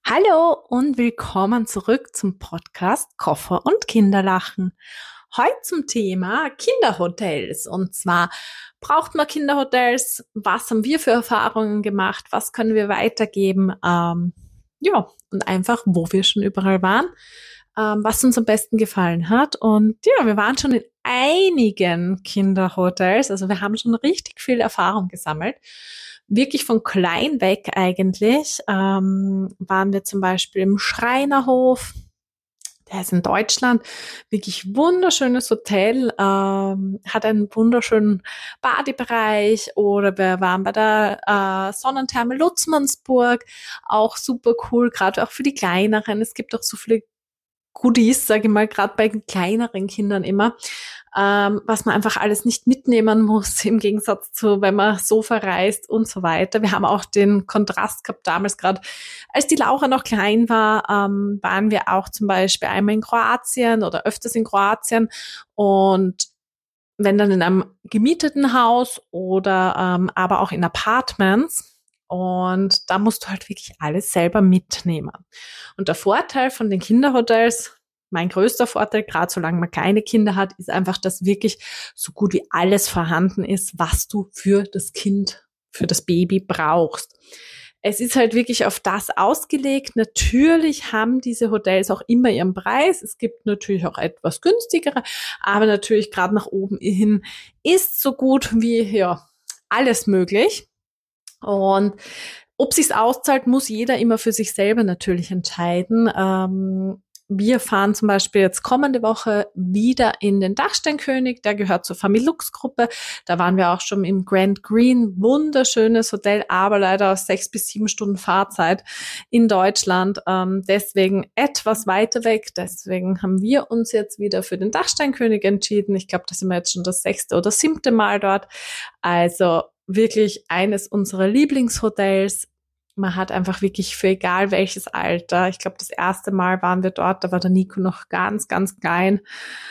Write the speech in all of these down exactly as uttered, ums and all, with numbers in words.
Hallo und willkommen zurück zum Podcast Koffer und Kinderlachen. Heute zum Thema Kinderhotels. Und zwar, braucht man Kinderhotels? Was haben wir für Erfahrungen gemacht? Was können wir weitergeben? Ähm, ja, und einfach, wo wir schon überall waren, ähm, was uns am besten gefallen hat. Und ja, wir waren schon in einigen Kinderhotels. Also wir haben schon richtig viel Erfahrung gesammelt. Wirklich von klein weg eigentlich. Ähm, waren wir zum Beispiel im Schreinerhof. Der ist in Deutschland. Wirklich wunderschönes Hotel. Ähm, hat einen wunderschönen Badebereich. Oder wir waren bei der äh, Sonnentherme Lutzmannsburg. Auch super cool, gerade auch für die Kleineren. Es gibt auch so viele Goodies, sage ich mal, gerade bei kleineren Kindern immer, ähm, was man einfach alles nicht mitnehmen muss, im Gegensatz zu, wenn man so verreist und so weiter. Wir haben auch den Kontrast gehabt damals, gerade als die Laura noch klein war, ähm, waren wir auch zum Beispiel einmal in Kroatien oder öfters in Kroatien und wenn dann in einem gemieteten Haus oder ähm, aber auch in Apartments. Und da musst du halt wirklich alles selber mitnehmen. Und der Vorteil von den Kinderhotels, mein größter Vorteil, gerade solange man kleine Kinder hat, ist einfach, dass wirklich so gut wie alles vorhanden ist, was du für das Kind, für das Baby brauchst. Es ist halt wirklich auf das ausgelegt. Natürlich haben diese Hotels auch immer ihren Preis. Es gibt natürlich auch etwas günstigere, aber natürlich gerade nach oben hin ist so gut wie ja alles möglich. Und ob sich's auszahlt, muss jeder immer für sich selber natürlich entscheiden. Ähm, wir fahren zum Beispiel jetzt kommende Woche wieder in den Dachsteinkönig, der gehört zur Familux-Gruppe. Da waren wir auch schon im Grand Green, wunderschönes Hotel, aber leider sechs bis sieben Stunden Fahrzeit in Deutschland. Ähm, deswegen etwas weiter weg. Deswegen haben wir uns jetzt wieder für den Dachsteinkönig entschieden. Ich glaube, das sind wir jetzt schon das sechste oder siebte Mal dort. Also wirklich eines unserer Lieblingshotels. Man hat einfach wirklich für egal welches Alter, ich glaube, das erste Mal waren wir dort, da war der Nico noch ganz, ganz klein.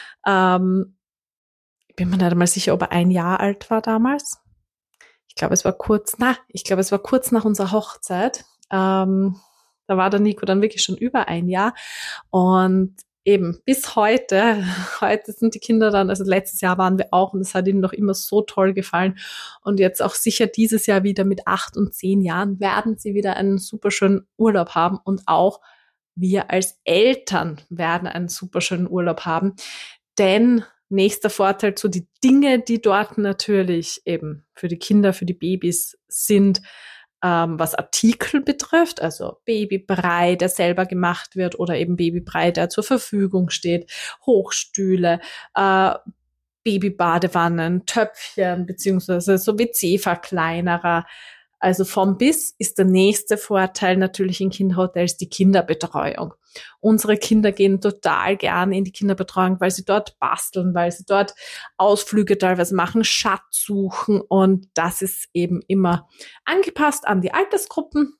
Ähm, ich bin mir nicht einmal sicher, ob er ein Jahr alt war damals. Ich glaube, es war kurz, na, ich glaube, es war kurz nach unserer Hochzeit. Ähm, da war der Nico dann wirklich schon über ein Jahr. Und eben bis heute, heute sind die Kinder dann, also letztes Jahr waren wir auch und es hat ihnen noch immer so toll gefallen. Und jetzt auch sicher dieses Jahr wieder mit acht und zehn Jahren werden sie wieder einen super schönen Urlaub haben und auch wir als Eltern werden einen super schönen Urlaub haben. Denn nächster Vorteil zu die Dinge, die dort natürlich eben für die Kinder, für die Babys sind, ähm, was Artikel betrifft, also Babybrei, der selber gemacht wird oder eben Babybrei, der zur Verfügung steht, Hochstühle, äh, Babybadewannen, Töpfchen, beziehungsweise so W C-Verkleinerer. Also vom Bis ist der nächste Vorteil natürlich in Kinderhotels die Kinderbetreuung. Unsere Kinder gehen total gerne in die Kinderbetreuung, weil sie dort basteln, weil sie dort Ausflüge teilweise machen, Schatzsuchen und das ist eben immer angepasst an die Altersgruppen.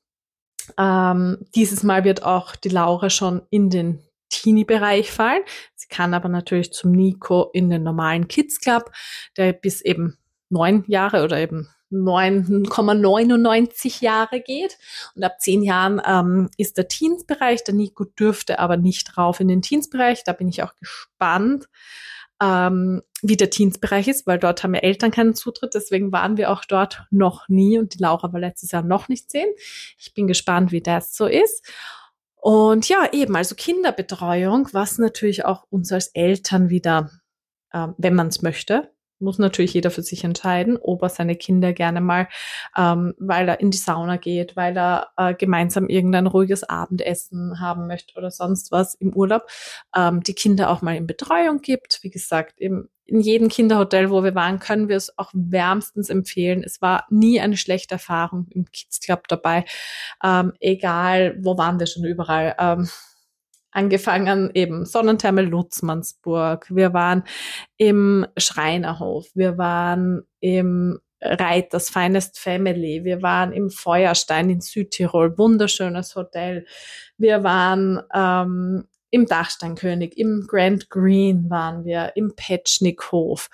Ähm, dieses Mal wird auch die Laura schon in den Teenie-Bereich fallen. Sie kann aber natürlich zum Nico in den normalen Kids Club, der bis eben neun Jahre oder eben neun Komma neunundneunzig Jahre geht. Und ab zehn Jahren ähm, ist der Teens-Bereich. Der Nico dürfte aber nicht rauf in den Teens-Bereich. Da bin ich auch gespannt, ähm, wie der Teens-Bereich ist, weil dort haben ja Eltern keinen Zutritt. Deswegen waren wir auch dort noch nie. Und die Laura war letztes Jahr noch nicht zehn. Ich bin gespannt, wie das so ist. Und ja, eben, also Kinderbetreuung, was natürlich auch uns als Eltern wieder, ähm, wenn man es möchte, muss natürlich jeder für sich entscheiden, ob er seine Kinder gerne mal, ähm, weil er in die Sauna geht, weil er äh, gemeinsam irgendein ruhiges Abendessen haben möchte oder sonst was im Urlaub, ähm, die Kinder auch mal in Betreuung gibt. Wie gesagt, eben in jedem Kinderhotel, wo wir waren, können wir es auch wärmstens empfehlen. Es war nie eine schlechte Erfahrung im Kids Club dabei. Ähm, egal, wo waren wir schon überall. Ähm, angefangen eben Sonnentherme Lutzmannsburg. Wir waren im Schreinerhof. Wir waren im Reiters Finest Family. Wir waren im Feuerstein in Südtirol. Wunderschönes Hotel. Wir waren ähm, im Dachsteinkönig, im Grand Green waren wir, im Petschnikhof.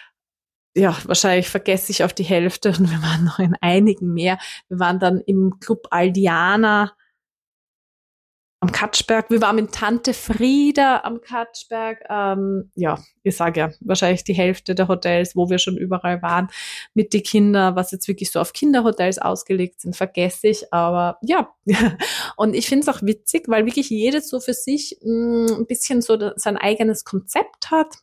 Ja, wahrscheinlich vergesse ich auf die Hälfte und wir waren noch in einigen mehr. Wir waren dann im Club Aldiana. am Katschberg. Wir waren mit Tante Frieda am Katschberg. Ähm, ja, ich sage ja, wahrscheinlich die Hälfte der Hotels, wo wir schon überall waren, mit den Kindern, was jetzt wirklich so auf Kinderhotels ausgelegt sind, vergesse ich. Aber ja, und ich finde es auch witzig, weil wirklich jedes so für sich mh, ein bisschen so sein eigenes Konzept hat.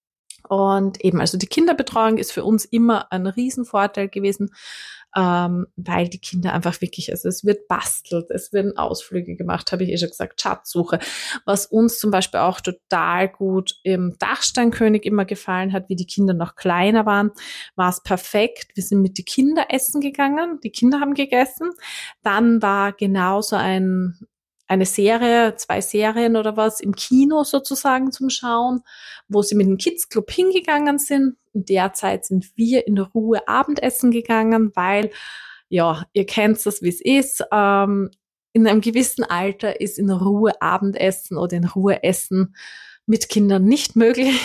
Und eben, also die Kinderbetreuung ist für uns immer ein Riesenvorteil gewesen, ähm, weil die Kinder einfach wirklich, also es wird bastelt, es werden Ausflüge gemacht, habe ich eh schon gesagt, Schatzsuche. Was uns zum Beispiel auch total gut im Dachsteinkönig immer gefallen hat, wie die Kinder noch kleiner waren, war es perfekt. Wir sind mit den Kindern essen gegangen, die Kinder haben gegessen. Dann war genauso ein eine Serie, zwei Serien oder was im Kino sozusagen zum Schauen, wo sie mit dem Kids Club hingegangen sind. In der Zeit sind wir in Ruhe Abendessen gegangen, weil, ja, ihr kennt das, wie es ist. Ähm, in einem gewissen Alter ist in Ruhe Abendessen oder in Ruhe Essen mit Kindern nicht möglich.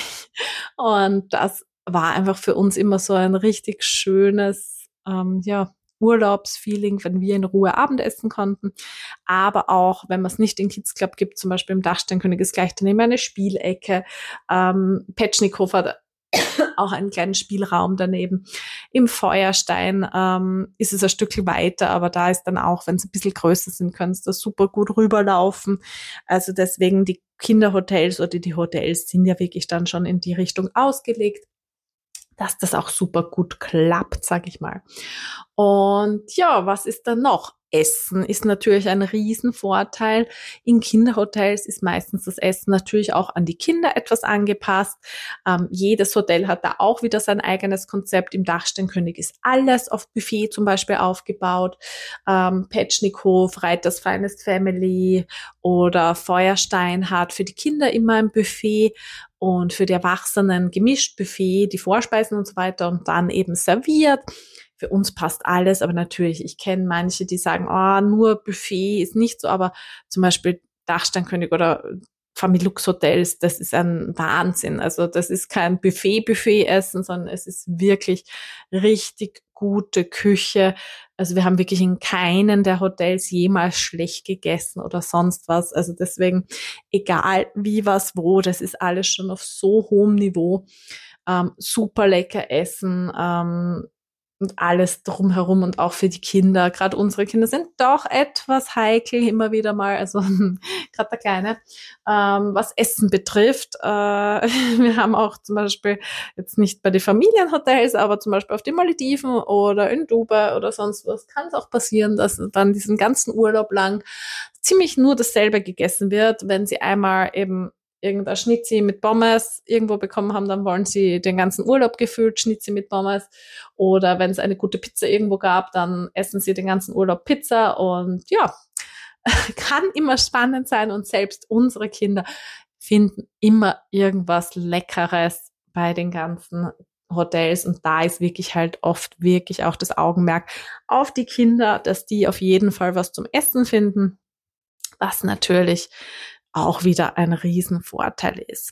Und das war einfach für uns immer so ein richtig schönes, ähm, ja, Urlaubsfeeling, wenn wir in Ruhe Abendessen konnten. Aber auch, wenn man es nicht in Kids Club gibt, zum Beispiel im Dachsteinkönig ist gleich daneben eine Spielecke. Ähm, Petschnikow hat auch einen kleinen Spielraum daneben. Im Feuerstein ähm, ist es ein Stück weiter, aber da ist dann auch, wenn sie ein bisschen größer sind, können sie da super gut rüberlaufen. Also deswegen die Kinderhotels oder die Hotels sind ja wirklich dann schon in die Richtung ausgelegt, dass das auch super gut klappt, sag ich mal. Und ja, was ist dann noch? Essen ist natürlich ein Riesenvorteil. In Kinderhotels ist meistens das Essen natürlich auch an die Kinder etwas angepasst. Ähm, jedes Hotel hat da auch wieder sein eigenes Konzept. Im Dachsteinkönig ist alles auf Buffet zum Beispiel aufgebaut. Ähm, Petschnikow, Reiters Finest Family oder Feuerstein hat für die Kinder immer ein Buffet und für die Erwachsenen gemischt Buffet, die Vorspeisen und so weiter und dann eben serviert. Für uns passt alles, aber natürlich, ich kenne manche, die sagen, oh, nur Buffet ist nicht so, aber zum Beispiel Dachsteinkönig oder Familux Hotels, das ist ein Wahnsinn. Also das ist kein Buffet-Buffet-Essen, sondern es ist wirklich richtig gute Küche. Also wir haben wirklich in keinen der Hotels jemals schlecht gegessen oder sonst was. Also deswegen, egal wie, was, wo, das ist alles schon auf so hohem Niveau. Ähm, super lecker essen, ähm, und alles drumherum und auch für die Kinder. Gerade unsere Kinder sind doch etwas heikel immer wieder mal, also gerade der Kleine, ähm, was Essen betrifft. Äh, wir haben auch zum Beispiel jetzt nicht bei den Familienhotels, aber zum Beispiel auf den Malediven oder in Dubai oder sonst was, kann es auch passieren, dass dann diesen ganzen Urlaub lang ziemlich nur dasselbe gegessen wird, wenn sie einmal eben irgendein Schnitzi mit Pommes irgendwo bekommen haben, dann wollen sie den ganzen Urlaub gefühlt Schnitzi mit Pommes. Oder wenn es eine gute Pizza irgendwo gab, dann essen sie den ganzen Urlaub Pizza. Und ja, kann immer spannend sein. Und selbst unsere Kinder finden immer irgendwas Leckeres bei den ganzen Hotels. Und da ist wirklich halt oft wirklich auch das Augenmerk auf die Kinder, dass die auf jeden Fall was zum Essen finden. Was natürlich auch wieder ein Riesenvorteil ist.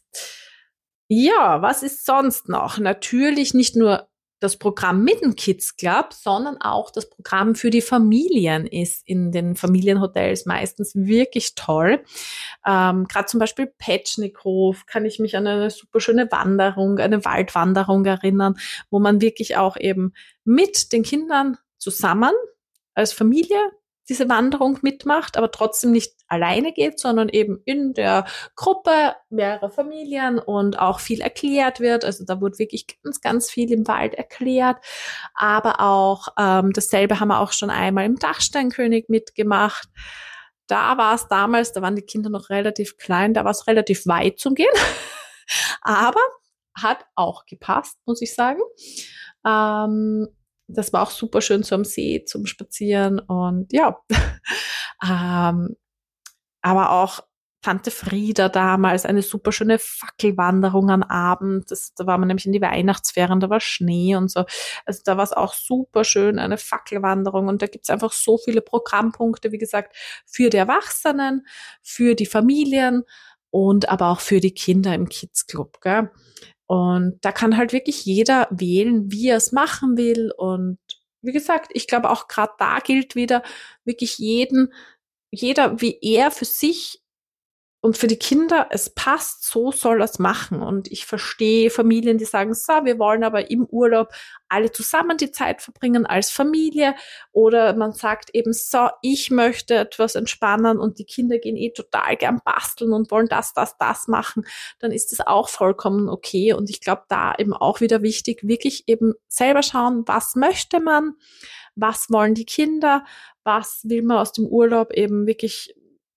Ja, was ist sonst noch? Natürlich nicht nur das Programm mit dem Kids Club, sondern auch das Programm für die Familien ist in den Familienhotels meistens wirklich toll. Ähm, Gerade zum Beispiel Petschnikow kann ich mich an eine super schöne Wanderung, eine Waldwanderung erinnern, wo man wirklich auch eben mit den Kindern zusammen als Familie diese Wanderung mitmacht, aber trotzdem nicht alleine geht, sondern eben in der Gruppe mehrere Familien und auch viel erklärt wird. Also da wurde wirklich ganz, ganz viel im Wald erklärt. Aber auch ähm, dasselbe haben wir auch schon einmal im Dachsteinkönig mitgemacht. Da war es damals, da waren die Kinder noch relativ klein, da war es relativ weit zum Gehen. Aber hat auch gepasst, muss ich sagen. Ähm, Das war auch super schön so am See zum Spazieren und ja, ähm, aber auch Tante Frieda damals, eine super schöne Fackelwanderung am Abend. Das, da war man nämlich in die Weihnachtsferien, da war Schnee und so. Also da war es auch super schön, eine Fackelwanderung. Und da gibt's einfach so viele Programmpunkte, wie gesagt, für die Erwachsenen, für die Familien und aber auch für die Kinder im Kids Club, gell? Und da kann halt wirklich jeder wählen, wie er es machen will. Und wie gesagt, ich glaube auch gerade da gilt wieder, wirklich jeden jeder, wie er für sich und für die Kinder es passt, so soll er es machen. Und ich verstehe Familien, die sagen, so, wir wollen aber im Urlaub alle zusammen die Zeit verbringen als Familie. Oder man sagt eben, so, ich möchte etwas entspannen und die Kinder gehen eh total gern basteln und wollen das, das, das machen. Dann ist das auch vollkommen okay. Und ich glaube, da eben auch wieder wichtig, wirklich eben selber schauen, was möchte man, was wollen die Kinder, was will man aus dem Urlaub eben wirklich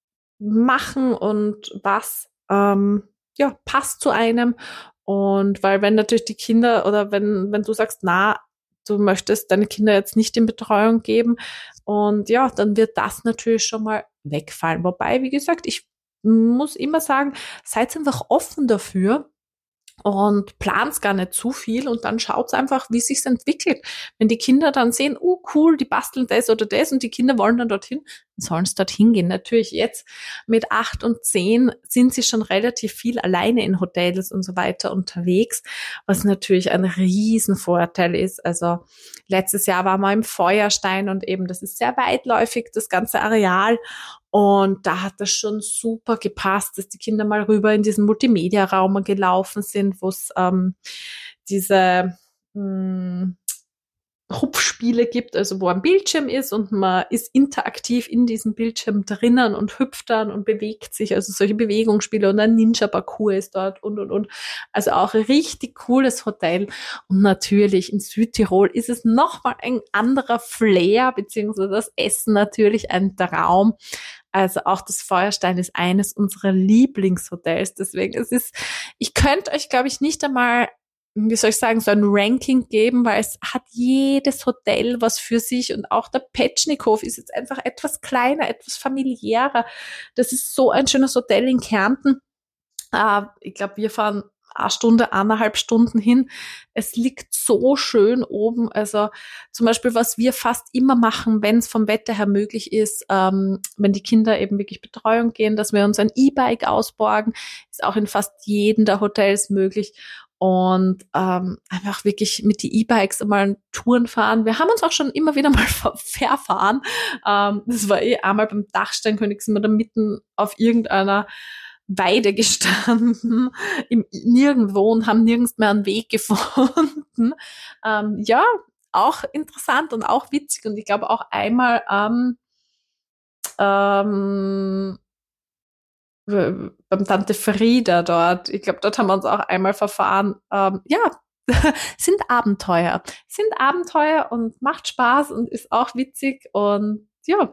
machen und was ähm, ja passt zu einem. Und weil wenn natürlich die Kinder oder wenn wenn du sagst, na, du möchtest deine Kinder jetzt nicht in Betreuung geben und ja, dann wird das natürlich schon mal wegfallen. Wobei, wie gesagt, ich muss immer sagen, seid einfach offen dafür und plan's gar nicht zu viel und dann schaut's einfach, wie sich's entwickelt. Wenn die Kinder dann sehen, oh cool, die basteln das oder das und die Kinder wollen dann dorthin, dann sollen's dorthin gehen. Natürlich jetzt mit acht und zehn sind sie schon relativ viel alleine in Hotels und so weiter unterwegs, was natürlich ein Riesenvorteil ist. Also letztes Jahr waren wir im Feuerstein und eben das ist sehr weitläufig, das ganze Areal. Und da hat das schon super gepasst, dass die Kinder mal rüber in diesen Multimedia-Raum gelaufen sind, wo es ähm, diese mh, Hupfspiele gibt, also wo ein Bildschirm ist und man ist interaktiv in diesem Bildschirm drinnen und hüpft dann und bewegt sich, also solche Bewegungsspiele und ein Ninja-Parcours ist dort und, und, und. Also auch ein richtig cooles Hotel. Und natürlich in Südtirol ist es nochmal ein anderer Flair, beziehungsweise das Essen natürlich ein Traum. Also auch das Feuerstein ist eines unserer Lieblingshotels. Deswegen, es ist, ich könnte euch, glaube ich, nicht einmal, wie soll ich sagen, so ein Ranking geben, weil es hat jedes Hotel was für sich und auch der Petschnikow ist jetzt einfach etwas kleiner, etwas familiärer. Das ist so ein schönes Hotel in Kärnten. Äh, ich glaube, wir fahren eine Stunde, eineinhalb Stunden hin. Es liegt so schön oben. Also zum Beispiel, was wir fast immer machen, wenn es vom Wetter her möglich ist, ähm, wenn die Kinder eben wirklich Betreuung gehen, dass wir uns ein E-Bike ausborgen, ist auch in fast jedem der Hotels möglich. Und ähm, einfach wirklich mit die E-Bikes mal Touren fahren. Wir haben uns auch schon immer wieder mal ver- verfahren. Ähm, das war eh einmal beim Dachsteinkönig, sind wir da mitten auf irgendeiner Weide gestanden, im Nirgendwo und haben nirgends mehr einen Weg gefunden. Ähm, ja, auch interessant und auch witzig. Und ich glaube auch einmal ähm, ähm, beim Tante Frieda dort, ich glaube, dort haben wir uns auch einmal verfahren. Ähm, ja, sind Abenteuer. Sind Abenteuer und macht Spaß und ist auch witzig und ja,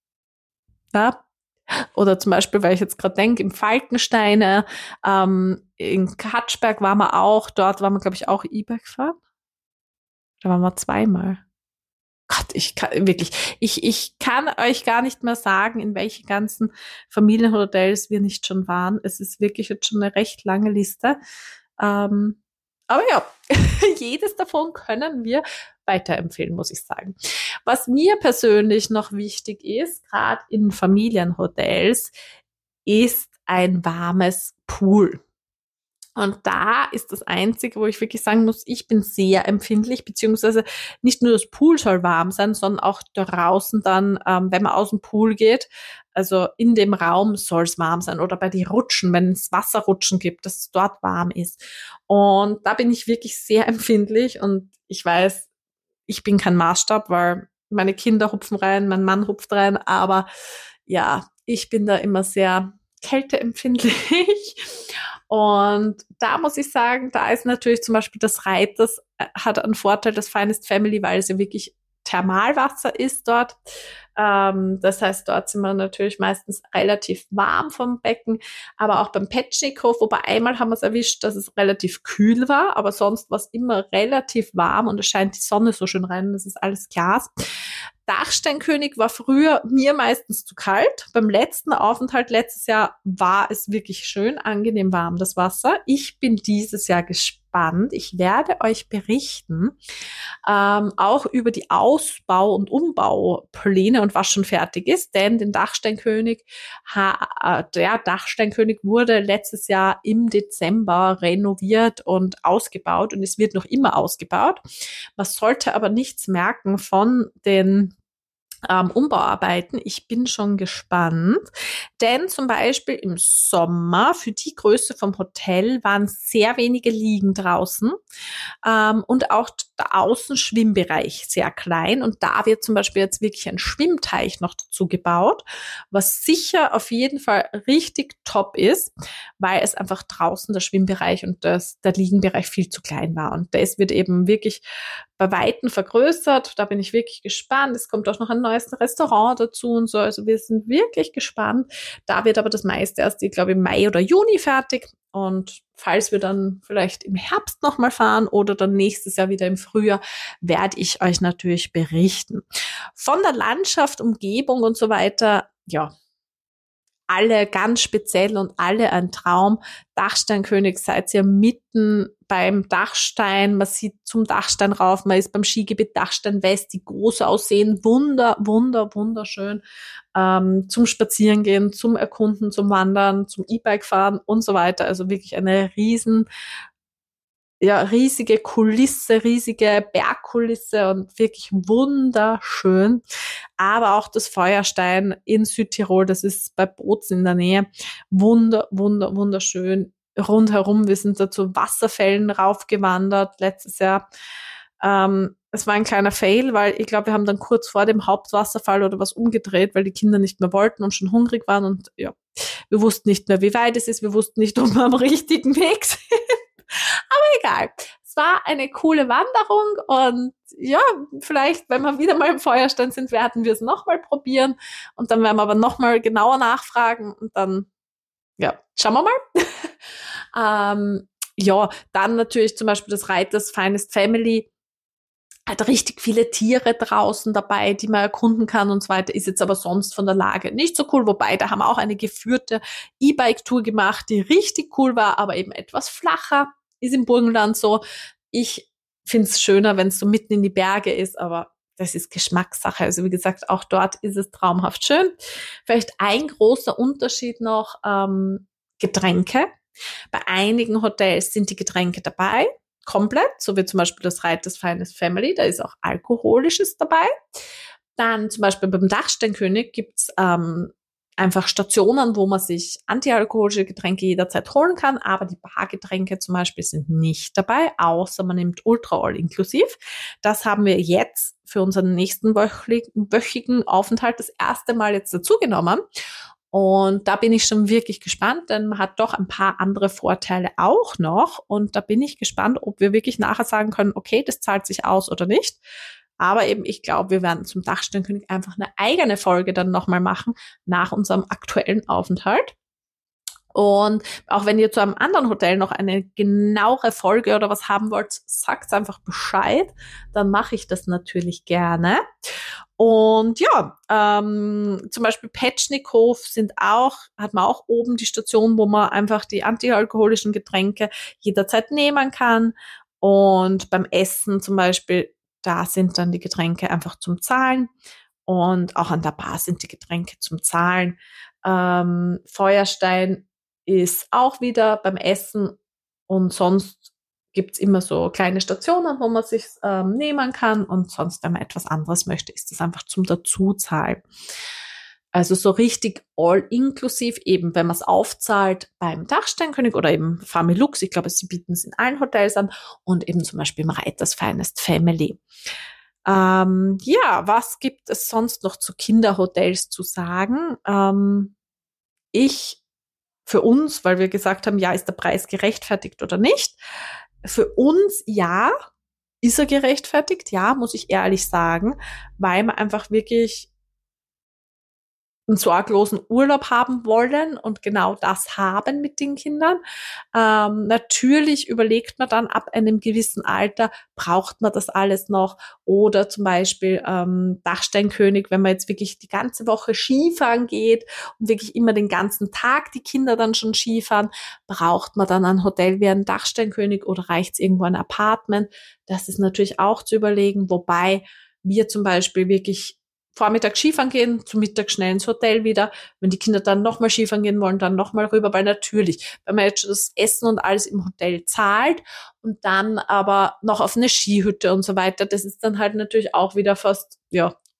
ja. Oder zum Beispiel, weil ich jetzt gerade denke, im Falkensteine, ähm, in Katschberg waren wir auch, dort waren wir, glaube ich, auch E-Bike fahren. Da waren wir zweimal. Gott, ich kann wirklich, ich, ich kann euch gar nicht mehr sagen, in welche ganzen Familienhotels wir nicht schon waren. Es ist wirklich jetzt schon eine recht lange Liste. Ähm, aber ja, jedes davon können wir weiterempfehlen, muss ich sagen. Was mir persönlich noch wichtig ist, gerade in Familienhotels, ist ein warmes Pool. Und da ist das Einzige, wo ich wirklich sagen muss, ich bin sehr empfindlich, beziehungsweise nicht nur das Pool soll warm sein, sondern auch draußen dann, ähm, wenn man aus dem Pool geht, also in dem Raum soll es warm sein oder bei den Rutschen, wenn es Wasserrutschen gibt, dass es dort warm ist. Und da bin ich wirklich sehr empfindlich und ich weiß, ich bin kein Maßstab, weil meine Kinder hupfen rein, mein Mann hupft rein, aber ja, ich bin da immer sehr kälteempfindlich. Und da muss ich sagen, da ist natürlich zum Beispiel das Reiters äh, hat einen Vorteil, das Finest Family, weil es ja wirklich Thermalwasser ist dort. Ähm, das heißt, dort sind wir natürlich meistens relativ warm vom Becken, aber auch beim Petschnikow, wobei einmal haben wir es erwischt, dass es relativ kühl war, aber sonst war es immer relativ warm und es scheint die Sonne so schön rein, das ist alles Glas. Dachsteinkönig war früher mir meistens zu kalt. Beim letzten Aufenthalt letztes Jahr war es wirklich schön angenehm warm, das Wasser. Ich bin dieses Jahr gespannt. Ich werde euch berichten, ähm, auch über die Ausbau- und Umbaupläne und was schon fertig ist, denn den Dachsteinkönig, ha, der Dachsteinkönig wurde letztes Jahr im Dezember renoviert und ausgebaut und es wird noch immer ausgebaut. Man sollte aber nichts merken von den ähm, Umbauarbeiten. Ich bin schon gespannt, denn zum Beispiel im Sommer für die Größe vom Hotel waren sehr wenige Liegen draußen ähm, und auch der Außenschwimmbereich sehr klein und da wird zum Beispiel jetzt wirklich ein Schwimmteich noch dazu gebaut, was sicher auf jeden Fall richtig top ist, weil es einfach draußen der Schwimmbereich und das, der Liegenbereich viel zu klein war und das wird eben wirklich bei Weitem vergrößert. Da bin ich wirklich gespannt. Es kommt auch noch ein neues Restaurant dazu und so. Also wir sind wirklich gespannt. Da wird aber das meiste erst, ich glaube, im Mai oder Juni fertig. Und falls wir dann vielleicht im Herbst nochmal fahren oder dann nächstes Jahr wieder im Frühjahr, werde ich euch natürlich berichten. Von der Landschaft, Umgebung und so weiter, ja, alle ganz speziell und alle ein Traum. Dachsteinkönig seid ihr mitten beim Dachstein. Man sieht zum Dachstein rauf. Man ist beim Skigebiet Dachstein West, die groß aussehen. Wunder, wunder, wunderschön. Ähm, zum Spazierengehen, zum Erkunden, zum Wandern, zum E-Bike fahren und so weiter. Also wirklich eine riesen ja, riesige Kulisse, riesige Bergkulisse und wirklich wunderschön. Aber auch das Feuerstein in Südtirol, das ist bei Bozen in der Nähe, wunder, wunder, wunderschön. Rundherum, wir sind da zu Wasserfällen raufgewandert letztes Jahr. Ähm, es war ein kleiner Fail, weil ich glaube, wir haben dann kurz vor dem Hauptwasserfall oder was umgedreht, weil die Kinder nicht mehr wollten und schon hungrig waren und ja, wir wussten nicht mehr, wie weit es ist, wir wussten nicht, ob wir am richtigen Weg sind. Aber egal. Es war eine coole Wanderung und ja, vielleicht, wenn wir wieder mal im Feuerstein sind, werden wir es nochmal probieren und dann werden wir aber nochmal genauer nachfragen und dann, ja, schauen wir mal. ähm, ja, dann natürlich zum Beispiel das Reiters Finest Family. Hat richtig viele Tiere draußen dabei, die man erkunden kann und so weiter, ist jetzt aber sonst von der Lage nicht so cool, wobei da haben wir auch eine geführte E-Bike-Tour gemacht, die richtig cool war, aber eben etwas flacher, ist im Burgenland so. Ich finde es schöner, wenn es so mitten in die Berge ist, aber das ist Geschmackssache. Also wie gesagt, auch dort ist es traumhaft schön. Vielleicht ein großer Unterschied noch, ähm, Getränke. Bei einigen Hotels sind die Getränke dabei, komplett, so wie zum Beispiel das Reiters Finest Family, da ist auch Alkoholisches dabei. Dann zum Beispiel beim Dachsteinkönig gibt's ähm, einfach Stationen, wo man sich antialkoholische Getränke jederzeit holen kann, aber die Bargetränke zum Beispiel sind nicht dabei, außer man nimmt Ultra All inklusiv. Das haben wir jetzt für unseren nächsten wöchigen Aufenthalt das erste Mal jetzt dazugenommen. Und da bin ich schon wirklich gespannt, denn man hat doch ein paar andere Vorteile auch noch. Und da bin ich gespannt, ob wir wirklich nachher sagen können, okay, das zahlt sich aus oder nicht. Aber eben, ich glaube, wir werden zum Dachsteinkönig einfach eine eigene Folge dann nochmal machen nach unserem aktuellen Aufenthalt. Und auch wenn ihr zu einem anderen Hotel noch eine genauere Folge oder was haben wollt, sagt einfach Bescheid. Dann mache ich das natürlich gerne. Und ja, ähm, zum Beispiel Petschnikhof sind auch, hat man auch oben die Station, wo man einfach die antialkoholischen Getränke jederzeit nehmen kann. Und beim Essen zum Beispiel, da sind dann die Getränke einfach zum Zahlen. Und auch an der Bar sind die Getränke zum Zahlen. Ähm, Feuerstein ist auch wieder beim Essen und sonst gibt's immer so kleine Stationen, wo man sich ähm, nehmen kann und sonst, wenn man etwas anderes möchte, ist das einfach zum Dazuzahlen. Also so richtig all-inklusiv, eben wenn man es aufzahlt beim Dachsteinkönig oder eben Familux, ich glaube, sie bieten es in allen Hotels an und eben zum Beispiel im Reiters Finest Family. Ähm, ja, was gibt es sonst noch zu Kinderhotels zu sagen? Ähm, ich, für uns, weil wir gesagt haben, ja, ist der Preis gerechtfertigt oder nicht? Für uns, ja, ist er gerechtfertigt, ja, muss ich ehrlich sagen, weil man einfach wirklich einen sorglosen Urlaub haben wollen und genau das haben mit den Kindern. Ähm, natürlich überlegt man dann ab einem gewissen Alter, braucht man das alles noch? Oder zum Beispiel ähm, Dachsteinkönig, wenn man jetzt wirklich die ganze Woche Skifahren geht und wirklich immer den ganzen Tag die Kinder dann schon Skifahren, braucht man dann ein Hotel wie ein Dachsteinkönig oder reicht es irgendwo ein Apartment? Das ist natürlich auch zu überlegen, wobei wir zum Beispiel wirklich Vormittag Skifahren gehen, zum Mittag schnell ins Hotel wieder. Wenn die Kinder dann nochmal Skifahren gehen wollen, dann nochmal rüber, weil natürlich, wenn man jetzt das Essen und alles im Hotel zahlt und dann aber noch auf eine Skihütte und so weiter, das ist dann halt natürlich auch wieder fast, ja,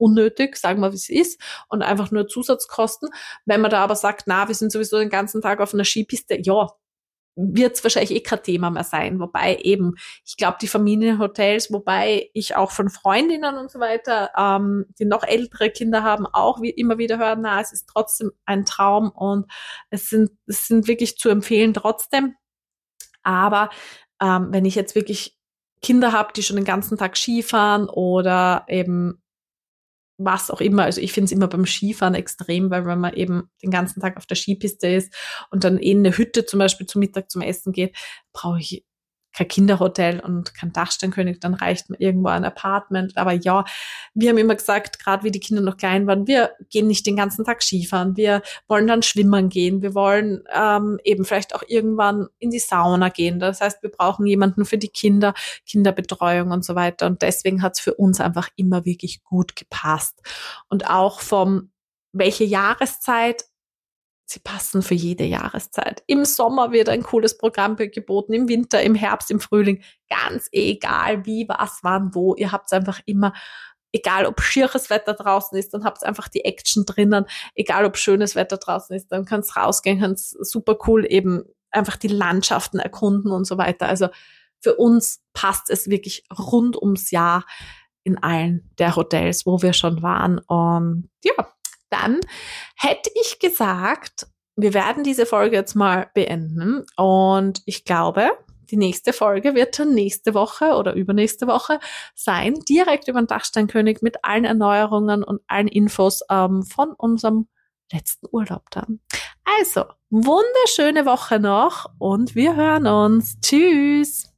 unnötig, sagen wir, wie es ist, und einfach nur Zusatzkosten. Wenn man da aber sagt, na, wir sind sowieso den ganzen Tag auf einer Skipiste, ja, wird es wahrscheinlich eh kein Thema mehr sein. Wobei eben, ich glaube, die Familienhotels, wobei ich auch von Freundinnen und so weiter, ähm, die noch ältere Kinder haben, auch wie immer wieder hören, na, es ist trotzdem ein Traum und es sind, es sind wirklich zu empfehlen trotzdem. Aber ähm, wenn ich jetzt wirklich Kinder habe, die schon den ganzen Tag Skifahren oder eben was auch immer. Also ich finde es immer beim Skifahren extrem, weil wenn man eben den ganzen Tag auf der Skipiste ist und dann in eine Hütte zum Beispiel zum Mittag zum Essen geht, brauche ich kein Kinderhotel und kein Dachsteinkönig, dann reicht mir irgendwo ein Apartment. Aber ja, wir haben immer gesagt, gerade wie die Kinder noch klein waren, wir gehen nicht den ganzen Tag Skifahren, wir wollen dann schwimmen gehen, wir wollen ähm, eben vielleicht auch irgendwann in die Sauna gehen. Das heißt, wir brauchen jemanden für die Kinder, Kinderbetreuung und so weiter. Und deswegen hat es für uns einfach immer wirklich gut gepasst. Und auch vom, welche Jahreszeit, sie passen für jede Jahreszeit. Im Sommer wird ein cooles Programm geboten, im Winter, im Herbst, im Frühling. Ganz egal wie, was, wann, wo. Ihr habt einfach immer, egal ob schieres Wetter draußen ist, dann habt ihr einfach die Action drinnen. Egal ob schönes Wetter draußen ist, dann kannst rausgehen, kannst super cool eben einfach die Landschaften erkunden und so weiter. Also für uns passt es wirklich rund ums Jahr in allen der Hotels, wo wir schon waren. Und ja, dann hätte ich gesagt, wir werden diese Folge jetzt mal beenden und ich glaube, die nächste Folge wird dann nächste Woche oder übernächste Woche sein, direkt über den Dachsteinkönig mit allen Erneuerungen und allen Infos ähm, von unserem letzten Urlaub dann. Also, wunderschöne Woche noch und wir hören uns. Tschüss!